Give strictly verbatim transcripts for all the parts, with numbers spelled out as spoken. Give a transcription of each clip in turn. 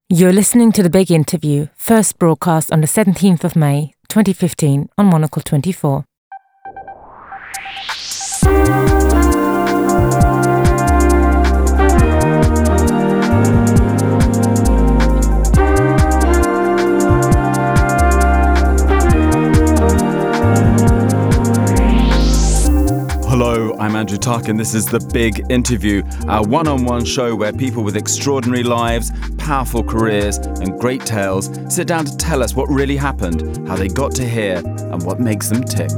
You're listening to The Big Interview, first broadcast on the seventeenth of May, twenty fifteen on Monocle twenty-four. Hello, I'm Andrew Tuck and this is The Big Interview, our one-on-one show where people with extraordinary lives, powerful careers and great tales sit down to tell us what really happened, how they got to here and what makes them tick.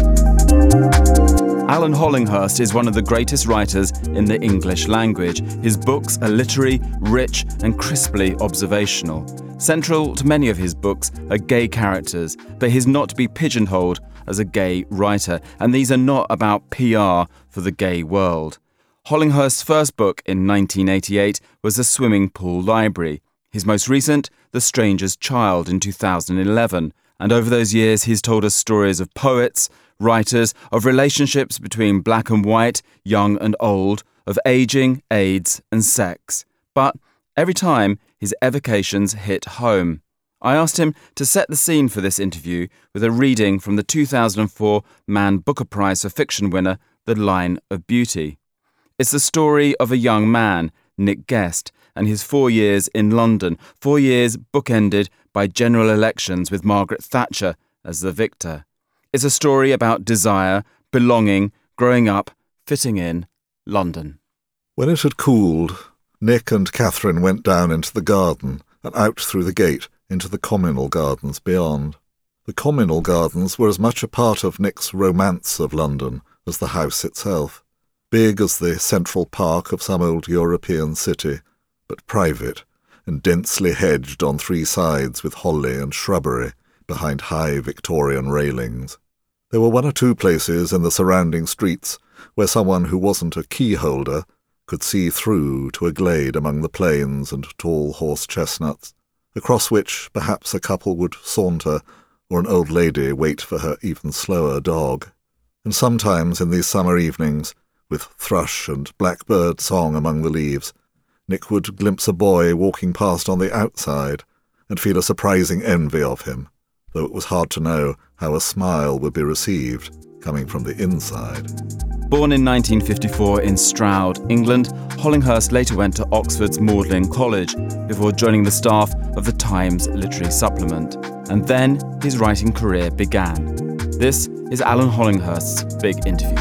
Alan Hollinghurst is one of the greatest writers in the English language. His books are literary, rich and crisply observational. Central to many of his books are gay characters, but he's not to be pigeonholed as a gay writer, and these are not about P R for the gay world. Hollinghurst's first book in nineteen eighty-eight was The Swimming Pool Library. His most recent, The Stranger's Child in two thousand eleven. And over those years, he's told us stories of poets, writers, of relationships between black and white, young and old, of ageing, AIDS and sex. But every time, his evocations hit home. I asked him to set the scene for this interview with a reading from the two thousand four Man Booker Prize for Fiction winner, The Line of Beauty. It's the story of a young man, Nick Guest, and his four years in London, four years bookended by general elections with Margaret Thatcher as the victor. It's a story about desire, belonging, growing up, fitting in, London. When it had cooled, Nick and Catherine went down into the garden and out through the gate into the communal gardens beyond. The communal gardens were as much a part of Nick's romance of London as the house itself, big as the Central Park of some old European city, but private and densely hedged on three sides with holly and shrubbery behind high Victorian railings. There were one or two places in the surrounding streets where someone who wasn't a key holder could see through to a glade among the planes and tall horse chestnuts, across which perhaps a couple would saunter or an old lady wait for her even slower dog. And sometimes in these summer evenings, with thrush and blackbird song among the leaves, Nick would glimpse a boy walking past on the outside and feel a surprising envy of him, though it was hard to know how a smile would be received coming from the inside. Born in nineteen fifty-four in Stroud, England, Hollinghurst later went to Oxford's Magdalen College before joining the staff of the Times Literary Supplement. And then his writing career began. This is Alan Hollinghurst's Big Interview.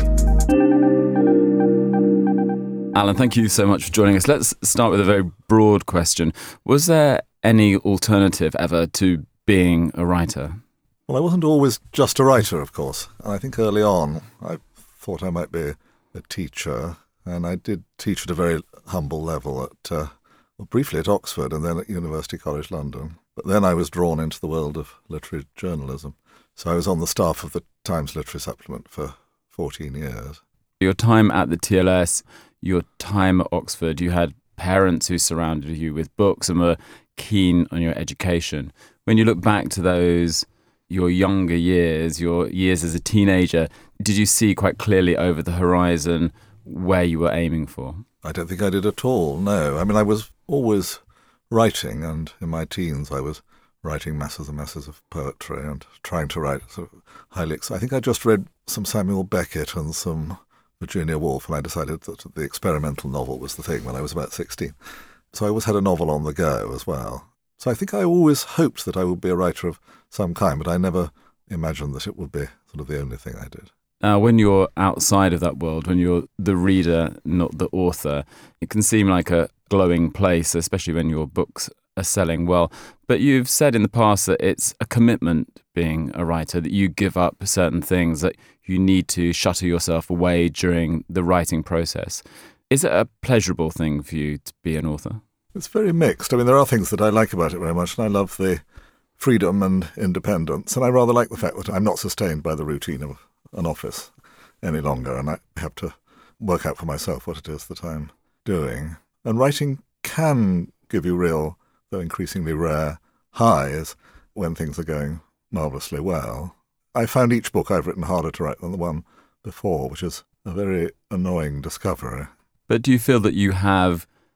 Alan, thank you so much for joining us. Let's start with a very broad question. Was there any alternative ever to being a writer? Well, I wasn't always just a writer, of course. And I think early on I thought I might be a teacher, and I did teach at a very humble level at, uh, well, briefly at Oxford and then at University College London. But then I was drawn into the world of literary journalism. So I was on the staff of the Times Literary Supplement for fourteen years. Your time at the T L S, your time at Oxford, you had parents who surrounded you with books and were keen on your education. When you look back to those, your younger years, your years as a teenager, did you see quite clearly over the horizon where you were aiming for? I don't think I did at all, no. I mean, I was always writing, and in my teens I was writing masses and masses of poetry and trying to write sort of highly... I think I just read some Samuel Beckett and some Virginia Woolf, and I decided that the experimental novel was the thing when I was about sixteen. So I always had a novel on the go as well. So I think I always hoped that I would be a writer of some kind, but I never imagined that it would be sort of the only thing I did. Uh, when you're outside of that world, when you're the reader, not the author, it can seem like a glowing place, especially when your books are selling well. But you've said in the past that it's a commitment being a writer, that you give up certain things, that you need to shutter yourself away during the writing process. Is it a pleasurable thing for you to be an author? It's very mixed. I mean, there are things that I like about it very much, and I love the freedom and independence, and I rather like the fact that I'm not sustained by the routine of an office any longer, and I have to work out for myself what it is that I'm doing. And writing can give you real, though increasingly rare, highs when things are going marvellously well. I found each book I've written harder to write than the one before, which is a very annoying discovery. But do you feel that you have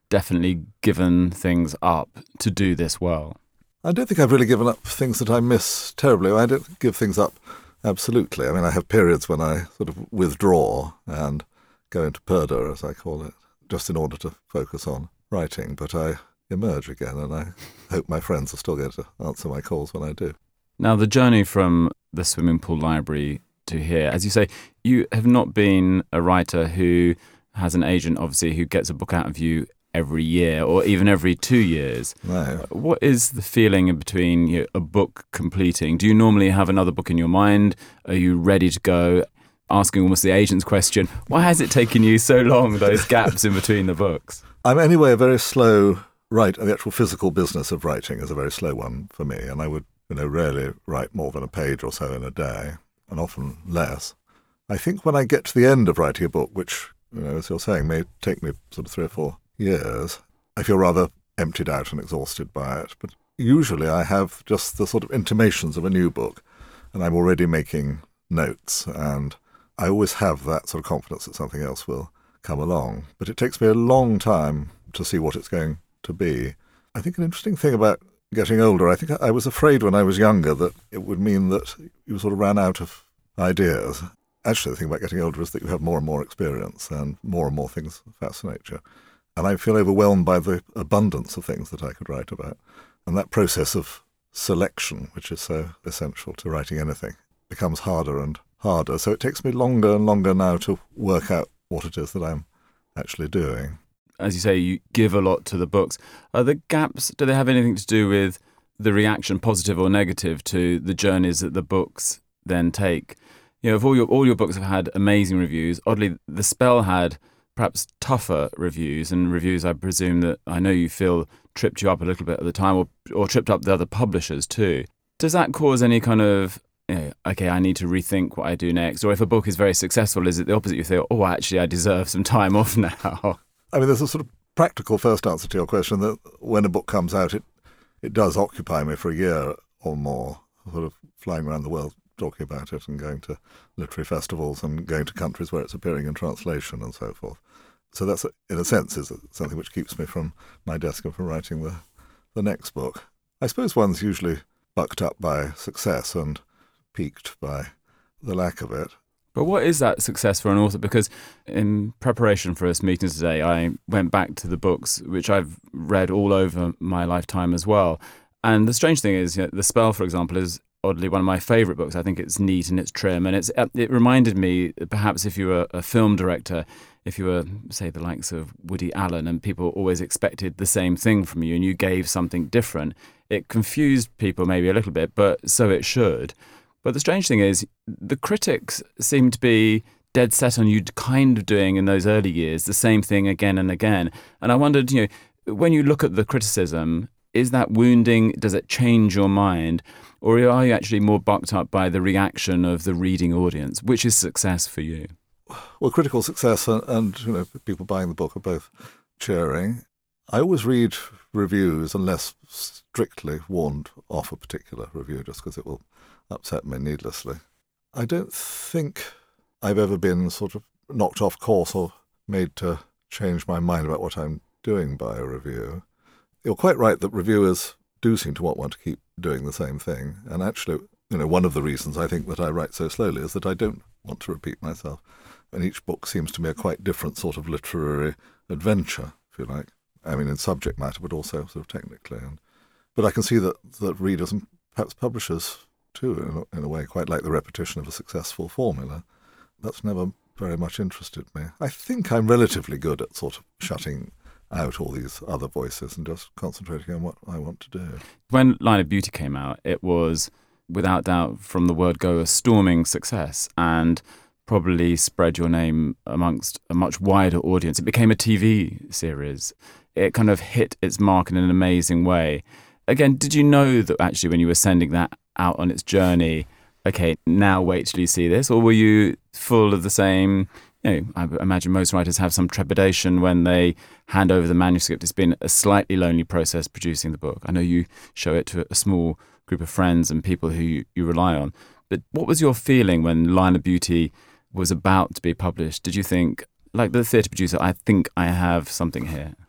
definitely given things up to do this well? I don't think I've really given up things that I miss terribly. I don't give things up absolutely. I mean, I have periods when I sort of withdraw and go into purdah, as I call it, just in order to focus on writing. But I emerge again, and I hope my friends are still going to answer my calls when I do. Now, the journey from the swimming pool library to here, as you say, you have not been a writer who has an agent, obviously, who gets a book out of you every year or even every two years. No. What is the feeling in between, you know, a book completing? Do you normally have another book in your mind? Are you ready to go? Asking almost the agent's question, why has it taken you so long, those gaps in between the books? I'm anyway a very slow writer. The actual physical business of writing is a very slow one for me, and I would, you know, rarely write more than a page or so in a day, and often less. I think when I get to the end of writing a book, which, you know, as you're saying, may take me sort of three or four years, I feel rather emptied out and exhausted by it. But usually I have just the sort of intimations of a new book, and I'm already making notes, and I always have that sort of confidence that something else will come along. But it takes me a long time to see what it's going to be. I think an interesting thing about getting older, I think I was afraid when I was younger that it would mean that you sort of ran out of ideas. Actually, the thing about getting older is that you have more and more experience and more and more things fascinate you. And I feel overwhelmed by the abundance of things that I could write about. And that process of selection, which is so essential to writing anything, becomes harder and harder. So it takes me longer and longer now to work out what it is that I'm actually doing. As you say, you give a lot to the books. Are the gaps, do they have anything to do with the reaction, positive or negative, to the journeys that the books then take? You know, if all your all your books have had amazing reviews, oddly, The Spell had perhaps tougher reviews, and reviews I presume that I know you feel tripped you up a little bit at the time, or or tripped up the other publishers too. Does that cause any kind of, you know, okay, I need to rethink what I do next? Or if a book is very successful, is it the opposite? You think, oh, actually, I deserve some time off now? I mean, there's a sort of practical first answer to your question, that when a book comes out, it, it does occupy me for a year or more, sort of flying around the world talking about it and going to literary festivals and going to countries where it's appearing in translation and so forth. So that's, in a sense, is something which keeps me from my desk and from writing the, the next book. I suppose one's usually bucked up by success and piqued by the lack of it. But what is that success for an author? Because in preparation for us meeting today, I went back to the books, which I've read all over my lifetime as well. And the strange thing is, you know, The Spell, for example, is oddly one of my favourite books. I think it's neat and it's trim, and it's it reminded me, perhaps if you were a film director, if you were, say, the likes of Woody Allen, and people always expected the same thing from you and you gave something different, it confused people maybe a little bit, but so it should. But the strange thing is, the critics seem to be dead set on you kind of doing in those early years the same thing again and again. And I wondered, you know, when you look at the criticism, is that wounding? Does it change your mind? Or are you actually more bucked up by the reaction of the reading audience? Which is success for you? Well, critical success and, and you know, people buying the book are both cheering. I always read reviews unless strictly warned off a particular review, just because it will upset me needlessly. I don't think I've ever been sort of knocked off course or made to change my mind about what I'm doing by a review. You're quite right that reviewers do seem to want one to keep doing the same thing. And actually, you know, one of the reasons I think that I write so slowly is that I don't want to repeat myself. And each book seems to me a quite different sort of literary adventure, if you like. I mean, in subject matter, but also sort of technically. And, but I can see that, that readers and perhaps publishers, too, in a, in a way, quite like the repetition of a successful formula. That's never very much interested me. I think I'm relatively good at sort of shutting out all these other voices and just concentrating on what I want to do. When Line of Beauty came out, it was, without doubt, from the word go, a storming success, and probably spread your name amongst a much wider audience. It became a T V series. It kind of hit its mark in an amazing way. Again, did you know that actually when you were sending that out on its journey, okay, now wait till you see this? Or were you full of the same, you know, I imagine most writers have some trepidation when they hand over the manuscript. It's been a slightly lonely process producing the book. I know you show it to a small group of friends and people who you, you rely on. But what was your feeling when Line of Beauty was about to be published? Did you think, like the theatre producer, I think I have something here?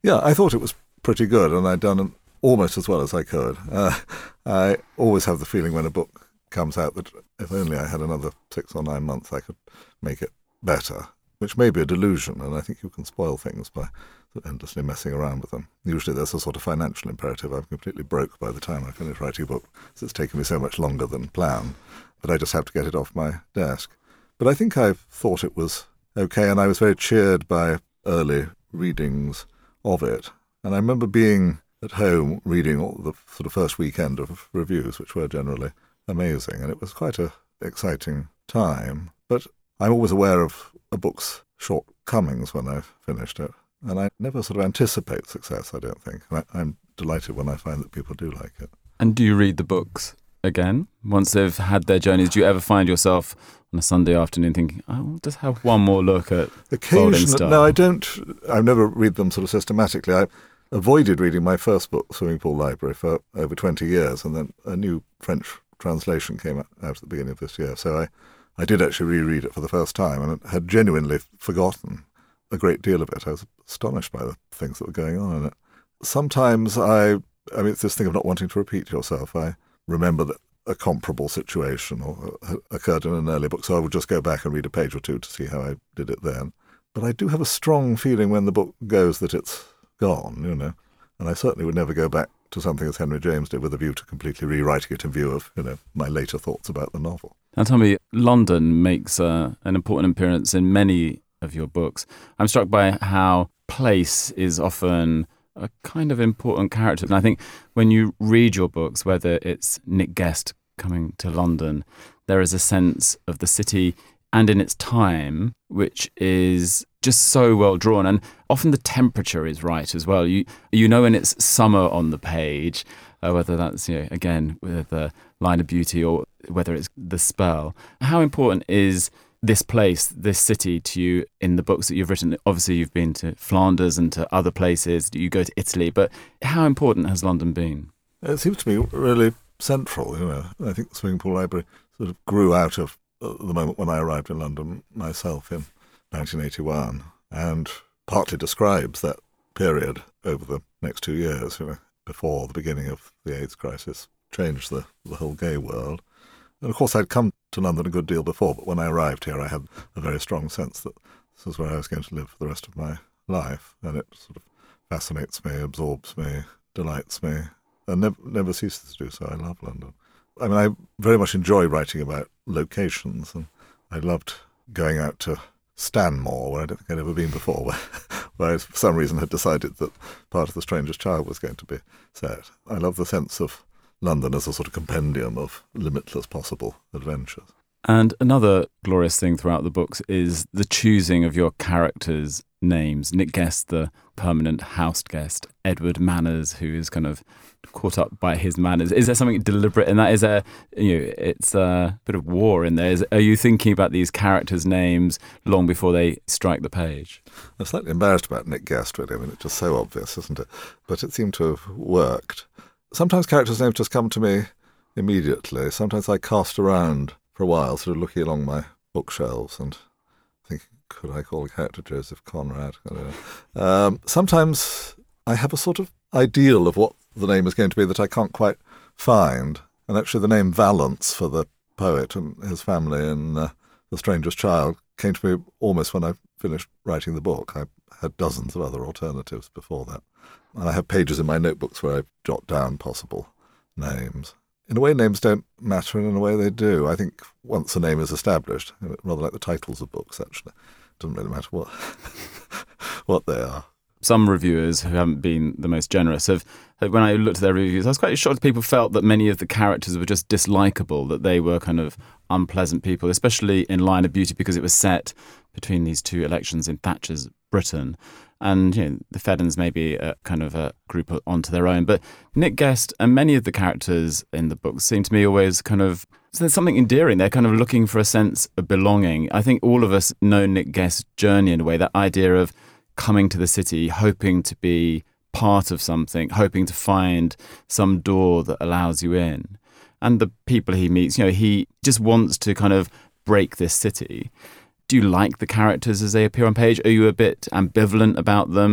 Yeah, I thought it was pretty good, and I'd done almost as well as I could. Uh, I always have the feeling when a book comes out that if only I had another six or nine months, I could make it better, which may be a delusion, and I think you can spoil things by endlessly messing around with them. Usually there's a sort of financial imperative. I'm completely broke by the time I finish writing a book, so it's taken me so much longer than planned, but I just have to get it off my desk. But I think I thought it was okay, and I was very cheered by early readings of it. And I remember being at home reading all the sort of first weekend of reviews, which were generally amazing, and it was quite an exciting time. But I'm always aware of a book's shortcomings when I've finished it. And I never sort of anticipate success, I don't think. I, I'm delighted when I find that people do like it. And do you read the books again once they've had their journeys? Do you ever find yourself on a Sunday afternoon thinking, I'll just have one more look at Folding Star? No, I don't. I never read them sort of systematically. I avoided reading my first book, Swimming Pool Library, for over twenty years, and then a new French translation came out at the beginning of this year. So I, I did actually reread it for the first time and had genuinely forgotten a great deal of it. I was astonished by the things that were going on in it. Sometimes I, I mean, it's this thing of not wanting to repeat yourself. I remember that a comparable situation or uh, occurred in an earlier book, so I would just go back and read a page or two to see how I did it then. But I do have a strong feeling when the book goes that it's gone, you know, and I certainly would never go back to something as Henry James did with a view to completely rewriting it in view of, you know, my later thoughts about the novel. Now tell me, London makes uh, an important appearance in many of your books. I'm struck by how place is often a kind of important character. And I think when you read your books, whether it's Nick Guest coming to London, there is a sense of the city and in its time, which is just so well drawn. And often the temperature is right as well. You you know when it's summer on the page, uh, whether that's, you know, again, with the Line of Beauty or whether it's The Spell. How important is this place, this city to you in the books that you've written? Obviously, you've been to Flanders and to other places. You go to Italy, but how important has London been? It seems to me really central, you know. I think the Swimming Pool Library sort of grew out of the moment when I arrived in London myself in nineteen eighty-one, and partly describes that period over the next two years, you know, before the beginning of the AIDS crisis changed the, the whole gay world. And of course, I'd come to London a good deal before, but when I arrived here, I had a very strong sense that this is where I was going to live for the rest of my life, and it sort of fascinates me, absorbs me, delights me, and never, never ceases to do so. I love London. I mean, I very much enjoy writing about locations, and I loved going out to Stanmore, where I don't think I'd ever been before, where, where I, for some reason, had decided that part of The Stranger's Child was going to be set. I love the sense of London as a sort of compendium of limitless possible adventures. And another glorious thing throughout the books is the choosing of your characters' names. Nick Guest, the permanent house guest. Edward Manners, who is kind of caught up by his manners. Is there something deliberate in that? Is there, you know, it's a bit of war in there. Is, are you thinking about these characters' names long before they strike the page? I'm slightly embarrassed about Nick Guest, really. I mean, it's just so obvious, isn't it? But it seemed to have worked. Sometimes characters' names just come to me immediately. Sometimes I cast around for a while, sort of looking along my bookshelves and thinking, could I call the character Joseph Conrad? I don't know. Um, sometimes I have a sort of ideal of what the name is going to be that I can't quite find. And actually the name Vallance for the poet and his family in uh, The Stranger's Child came to me almost when I finished writing the book. I had dozens of other alternatives before that. And I have pages in my notebooks where I jot down possible names. In a way, names don't matter, and in a way they do. I think once a name is established, rather like the titles of books, actually, it doesn't really matter what what they are. Some reviewers who haven't been the most generous have, when I looked at their reviews, I was quite shocked people felt that many of the characters were just dislikable, that they were kind of unpleasant people, especially in Line of Beauty, because it was set between these two elections in Thatcher's Britain. And, you know, the Feddens may be a kind of a group onto their own. But Nick Guest and many of the characters in the book seem to me always kind of, so there's something endearing. They're kind of looking for a sense of belonging. I think all of us know Nick Guest's journey in a way, that idea of coming to the city, hoping to be part of something, hoping to find some door that allows you in. And the people he meets, you know, he just wants to kind of break this city. Do you like the characters as they appear on page? Are you a bit ambivalent about them?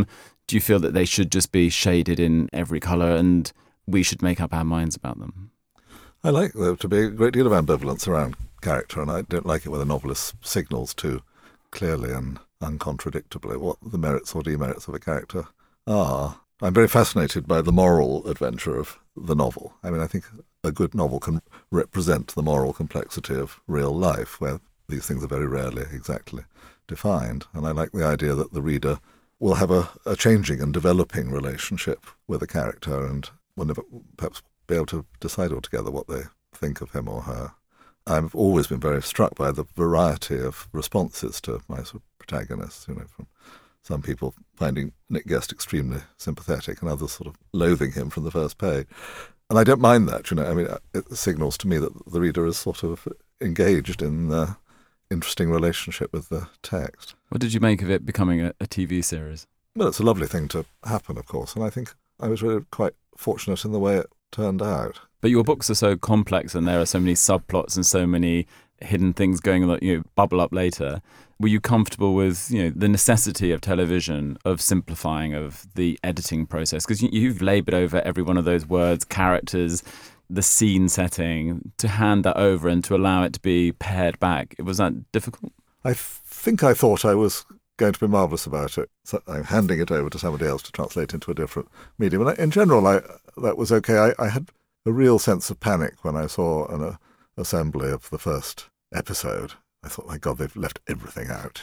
do you feel that they should just be shaded in every colour and we should make up our minds about them? I like there to be a great deal of ambivalence around character, and I don't like it when a novelist signals too clearly and uncontradictably what the merits or demerits of a character are. I'm very fascinated by the moral adventure of the novel. I mean, I think a good novel can represent the moral complexity of real life, where these things are very rarely exactly defined. And I like the idea that the reader will have a, a changing and developing relationship with a character and will never perhaps be able to decide altogether what they think of him or her. I've always been very struck by the variety of responses to my sort of protagonists, you know, from some people finding Nick Guest extremely sympathetic and others sort of loathing him from the first page. And I don't mind that, you know. I mean, it signals to me that the reader is sort of engaged in the interesting relationship with the text. What did you make of it becoming a, a T V series? Well, it's a lovely thing to happen, of course, and I think I was really quite fortunate in the way it turned out. But your books are so complex and there are so many subplots and so many hidden things going on that, you know, bubble up later. Were you comfortable with, you know, the necessity of television, of simplifying of the editing process? Because you, you've laboured over every one of those words, characters, the scene setting, to hand that over and to allow it to be pared back. Was that difficult? I think I thought I was going to be marvellous about it. So I'm handing it over to somebody else to translate into a different medium. And in general, I, that was okay. I, I had a real sense of panic when I saw an uh, assembly of the first episode. I thought, my God, they've left everything out.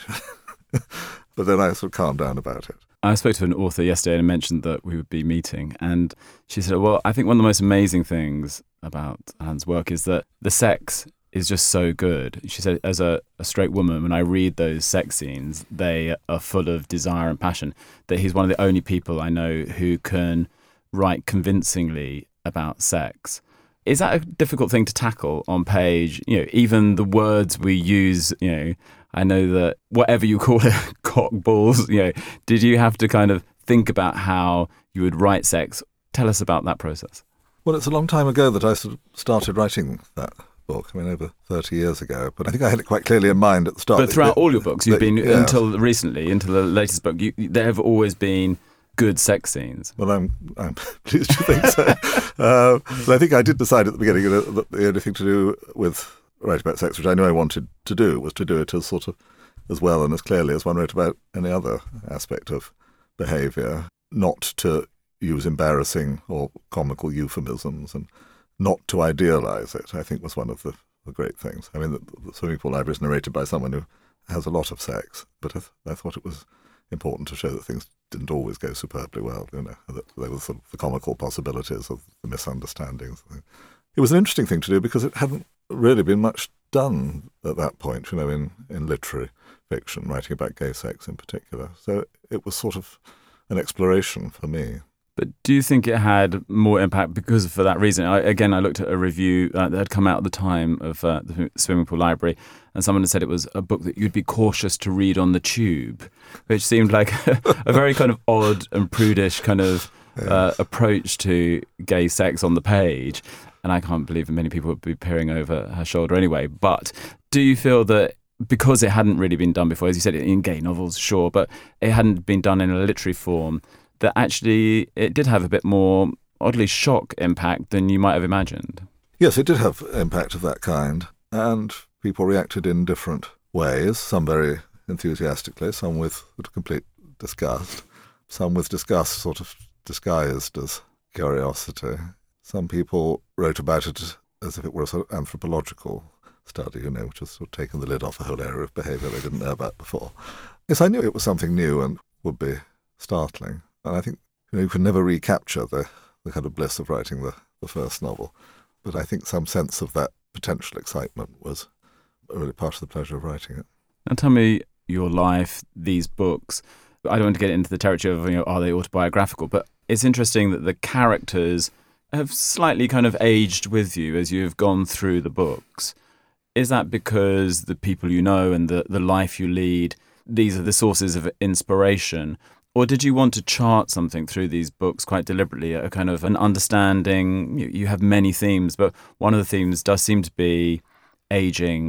But then I sort of calmed down about it. I spoke to an author yesterday and mentioned that we would be meeting. And she said, well, I think one of the most amazing things about Alan's work is that the sex is just so good. She said, as a, a straight woman, when I read those sex scenes, they are full of desire and passion. That he's one of the only people I know who can write convincingly about sex. Is that a difficult thing to tackle on page? You know, even the words we use, you know, I know that whatever you call it, cock balls, you know, did you have to kind of think about how you would write sex? Tell us about that process. Well, it's a long time ago that I sort of started writing that book. I mean, over thirty years ago. But I think I had it quite clearly in mind at the start. But throughout that, all your books, you've that, been, yeah. until recently, until the latest book, you, there have always been good sex scenes. Well, I'm I'm pleased you think so. uh, but I think I did decide at the beginning that the only thing to do with writing about sex, which I knew I wanted to do, was to do it as sort of as well and as clearly as one wrote about any other aspect of behaviour, not to use embarrassing or comical euphemisms and not to idealise it, I think was one of the, the great things. I mean, the, the Swimming Pool Library is narrated by someone who has a lot of sex, but I, th- I thought it was important to show that things didn't always go superbly well, you know, that there were sort of the comical possibilities of the misunderstandings. It was an interesting thing to do because it hadn't really been much done at that point, you know, in, in literary fiction, writing about gay sex in particular. So it was sort of an exploration for me. But do you think it had more impact because for that reason? I, again, I looked at a review uh, that had come out at the time of uh, the Swimming Pool Library, and someone had said it was a book that you'd be cautious to read on the tube, which seemed like a, a very kind of odd and prudish kind of uh, approach to gay sex on the page. And I can't believe that many people would be peering over her shoulder anyway. But do you feel that because it hadn't really been done before, as you said, in gay novels, sure, but it hadn't been done in a literary form, that actually it did have a bit more oddly shock impact than you might have imagined? Yes, it did have impact of that kind, and people reacted in different ways, some very enthusiastically, some with complete disgust, some with disgust sort of disguised as curiosity. Some people wrote about it as if it were a sort of anthropological study, you know, which has sort of taken the lid off a whole area of behaviour they didn't know about before. Yes, I knew it was something new and would be startling. And I think, you know, you can never recapture the, the kind of bliss of writing the, the first novel. But I think some sense of that potential excitement was really part of the pleasure of writing it. Now tell me your life, these books. I don't want to get into the territory of, you know, are they autobiographical? But it's interesting that the characters have slightly kind of aged with you as you've gone through the books. Is that because the people you know and the, the life you lead, these are the sources of inspiration? Or did you want to chart something through these books quite deliberately, a kind of an understanding? You, you have many themes, but one of the themes does seem to be aging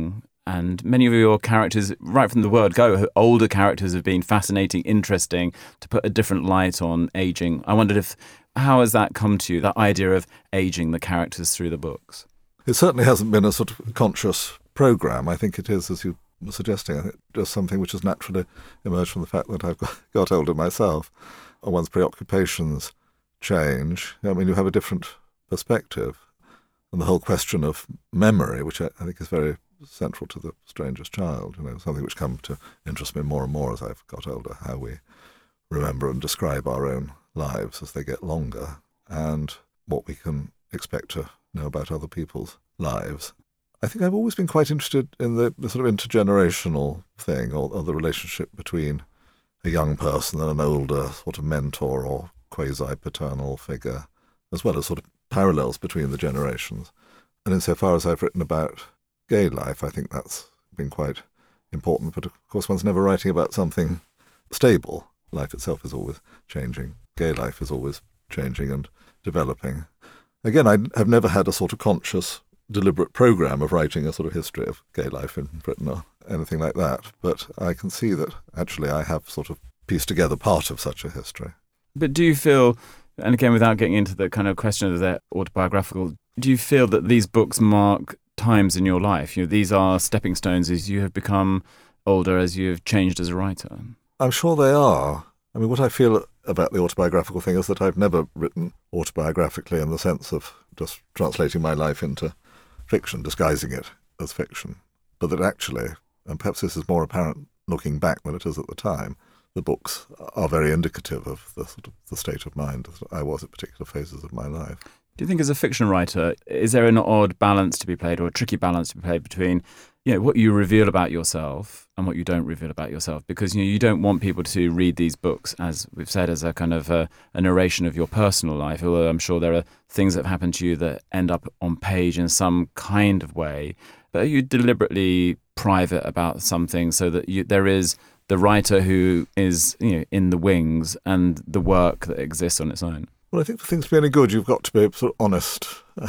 And many of your characters, right from the word go, older characters have been fascinating, interesting, to put a different light on ageing. I wondered if, how has that come to you, that idea of ageing the characters through the books? It certainly hasn't been a sort of conscious programme. I think it is, as you were suggesting, I think just something which has naturally emerged from the fact that I've got, got older myself. One's preoccupations change. I mean, you have a different perspective. And the whole question of memory, which I, I think is very central to The Stranger's Child, you know, something which come to interest me more and more as I've got older, how we remember and describe our own lives as they get longer, and what we can expect to know about other people's lives. I think I've always been quite interested in the, the sort of intergenerational thing, or, or the relationship between a young person and an older sort of mentor or quasi-paternal figure, as well as sort of parallels between the generations. And insofar as I've written about gay life, I think that's been quite important. But of course, one's never writing about something stable. Life itself is always changing. Gay life is always changing and developing. Again, I have never had a sort of conscious, deliberate programme of writing a sort of history of gay life in Britain or anything like that. But I can see that actually I have sort of pieced together part of such a history. But do you feel, and again, without getting into the kind of question of their autobiographical, do you feel that these books mark times in your life? You know, these are stepping stones as you have become older, as you have changed as a writer. I'm sure they are. I mean, what I feel about the autobiographical thing is that I've never written autobiographically in the sense of just translating my life into fiction, disguising it as fiction. But that actually, and perhaps this is more apparent looking back than it is at the time, the books are very indicative of the sort of the state of mind that I was at particular phases of my life. Do you think as a fiction writer, is there an odd balance to be played, or a tricky balance to be played between, you know, what you reveal about yourself and what you don't reveal about yourself? Because, you know, you don't want people to read these books, as we've said, as a kind of a, a narration of your personal life, although I'm sure there are things that have happened to you that end up on page in some kind of way. But are you deliberately private about some things so that you, there is the writer who is, you know, in the wings and the work that exists on its own? Well, I think for things to be any good, you've got to be sort of honest.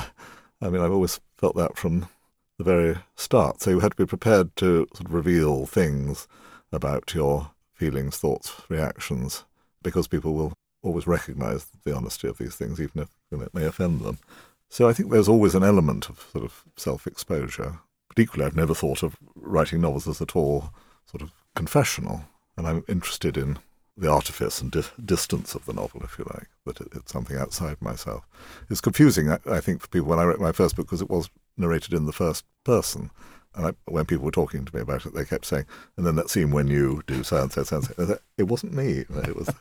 I mean, I've always felt that from the very start. So you had to be prepared to sort of reveal things about your feelings, thoughts, reactions, because people will always recognise the honesty of these things, even if you know, it may offend them. So I think there's always an element of sort of self-exposure. But equally, I've never thought of writing novels as at all sort of confessional, and I'm interested in the artifice and di- distance of the novel, if you like, that it, it's something outside myself. It's confusing, I, I think, for people when I wrote my first book, because it was narrated in the first person. And I, when people were talking to me about it, they kept saying, and then that scene when you do so-and-so, so-and-so. It wasn't me. It was.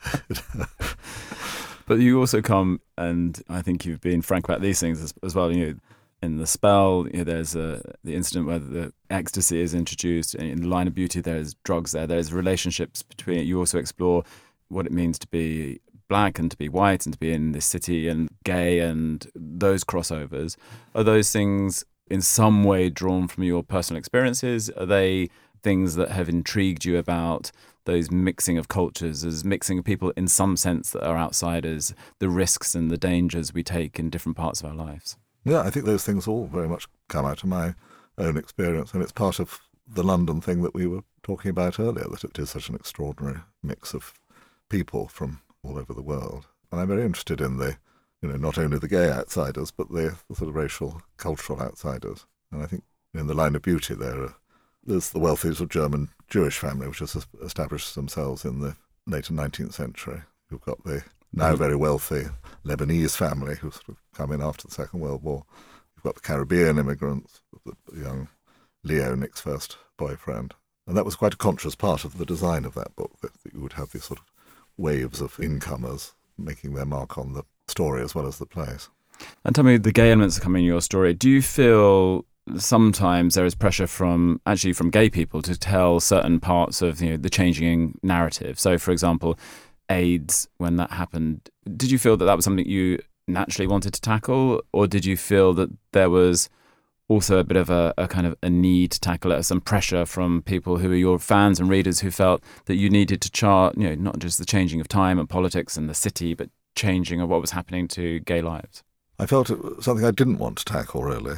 But you also come, and I think you've been frank about these things as, as well, you know, in The Spell, you know, there's a, the incident where the ecstasy is introduced. In The Line of Beauty, there's drugs there. There's relationships between it. You also explore what it means to be black and to be white and to be in this city and gay and those crossovers. Are those things in some way drawn from your personal experiences? Are they things that have intrigued you about those mixing of cultures, as mixing of people in some sense that are outsiders, the risks and the dangers we take in different parts of our lives? Yeah, I think those things all very much come out of my own experience, and it's part of the London thing that we were talking about earlier, that it is such an extraordinary mix of people from all over the world. And I'm very interested in the, you know, not only the gay outsiders, but the, the sort of racial, cultural outsiders. And I think in The Line of Beauty there are, there's the wealthy sort of German Jewish family, which has established themselves in the later nineteenth century. You've got the now very wealthy Lebanese family who's sort of come in after the Second World War. You've got the Caribbean immigrants, the young Leo, Nick's first boyfriend. And that was quite a conscious part of the design of that book, that you would have these sort of waves of incomers making their mark on the story as well as the place. And tell me, the gay elements that come in your story, do you feel sometimes there is pressure from, actually from gay people to tell certain parts of, you know, the changing narrative? So, for example, AIDS, when that happened, did you feel that that was something you naturally wanted to tackle, or did you feel that there was also a bit of a, a kind of a need to tackle it, some pressure from people who are your fans and readers who felt that you needed to chart, you know, not just the changing of time and politics and the city, but changing of what was happening to gay lives? I felt it was something I didn't want to tackle, really.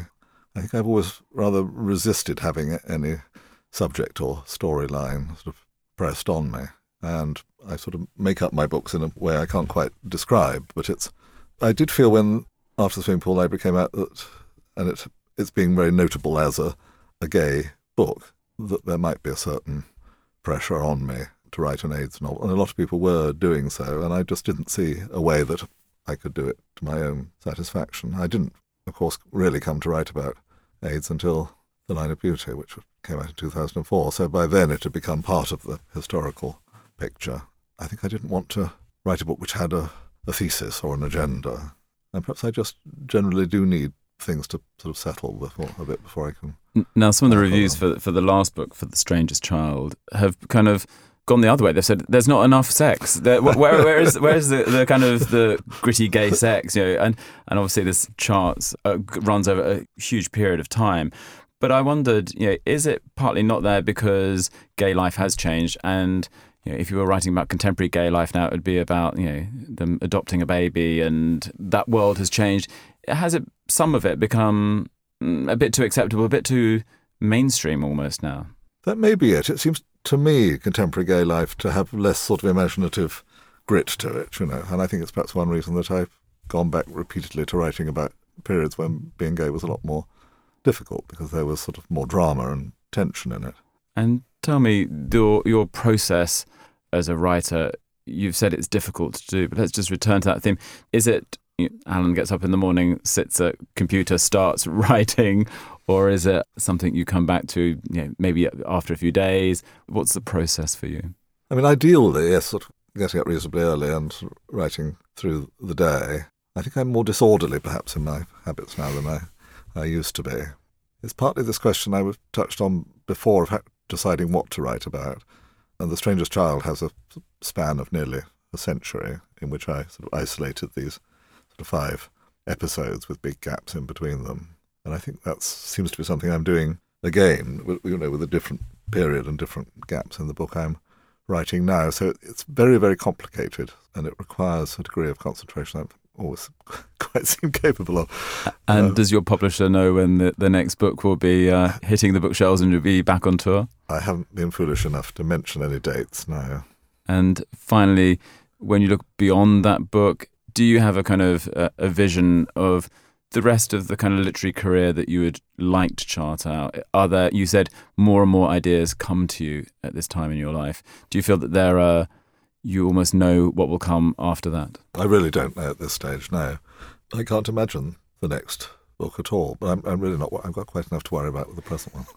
I think I've always rather resisted having any subject or storyline sort of pressed on me. And I sort of make up my books in a way I can't quite describe. But it's, I did feel when, after the Swimming Pool Library came out, that, and it, it's being very notable as a, a gay book, that there might be a certain pressure on me to write an AIDS novel. And a lot of people were doing so, and I just didn't see a way that I could do it to my own satisfaction. I didn't, of course, really come to write about AIDS until The Line of Beauty, which came out in two thousand four. So by then it had become part of the historical picture. I think I didn't want to write a book which had a, a thesis or an agenda. And perhaps I just generally do need things to sort of settle before, a bit before I can... Now, some of the reviews for, for the last book, For the Strangest Child, have kind of gone the other way. They've said there's not enough sex. There, where, where is where is the, the kind of the gritty gay sex? You know, and and obviously this chart uh, runs over a huge period of time. But I wondered, you know, is it partly not there because gay life has changed? And you know, if you were writing about contemporary gay life now, it would be about, you know, them adopting a baby, and that world has changed. Has it some of it become a bit too acceptable, a bit too mainstream almost now? That may be it. It seems to me, contemporary gay life, to have less sort of imaginative grit to it, you know, and I think it's perhaps one reason that I've gone back repeatedly to writing about periods when being gay was a lot more difficult, because there was sort of more drama and tension in it. And tell me, your, your process as a writer, you've said it's difficult to do, but let's just return to that theme. Is it, you know, Alan gets up in the morning, sits at computer, starts writing, or is it something you come back to, you know, maybe after a few days? What's the process for you? I mean, ideally, yes, sort of getting up reasonably early and writing through the day. I think I'm more disorderly, perhaps, in my habits now than I, I used to be. It's partly this question I touched on before of deciding what to write about. And The Strangest Child has a span of nearly a century in which I sort of isolated these sort of five episodes with big gaps in between them. And I think that seems to be something I'm doing again, you know, with a different period and different gaps in the book I'm writing now. So it's very, very complicated, and it requires a degree of concentration I've always quite seemed capable of. And um, does your publisher know when the, the next book will be uh, hitting the bookshelves and you'll be back on tour? I haven't been foolish enough to mention any dates, no. And finally, when you look beyond that book, do you have a kind of uh, a vision of the rest of the kind of literary career that you would like to chart out? Are there, you said, more and more ideas come to you at this time in your life. Do you feel that there are, you almost know what will come after that? I really don't know at this stage, no. I can't imagine the next book at all, but I'm, I'm really not, I've got quite enough to worry about with the present one.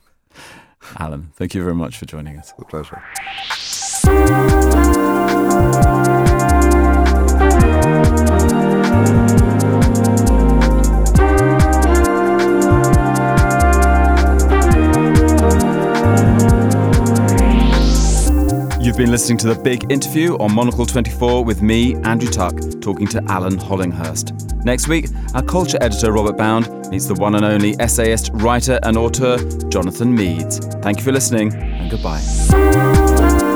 Alan, thank you very much for joining us. It's a pleasure. You've been listening to The Big Interview on Monocle twenty-four with me, Andrew Tuck, talking to Alan Hollinghurst. Next week, our culture editor, Robert Bound, meets the one and only essayist, writer and auteur, Jonathan Meades. Thank you for listening, and goodbye.